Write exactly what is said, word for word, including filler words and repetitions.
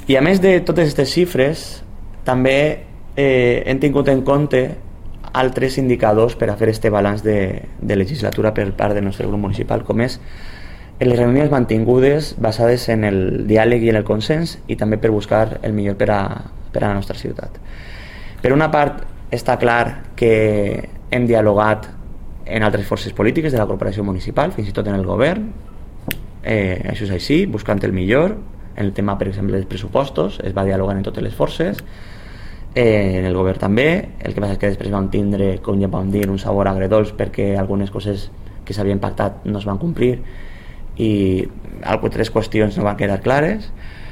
I a més de totes aquestes xifres, també eh, hem tingut en compte altres indicadors per a fer este balanç de, de legislatura per part del nostre grup municipal, com és les reunions mantingudes basades en el diàleg i en el consens, i també per buscar el millor per a, per a la nostra ciutat. Per una part, està clar que hem dialogat en altres forces polítiques de la corporació municipal, fins i tot en el govern, eh, això és així, buscant el millor. En el tema, per exemple, dels pressupostos es va dialogar en totes les forces, eh, en el govern també. El que passa és que després vam tindre, com ja vam dir, un sabor agredolç perquè algunes coses que s'havien pactat no es van complir i altres qüestions no van quedar clares.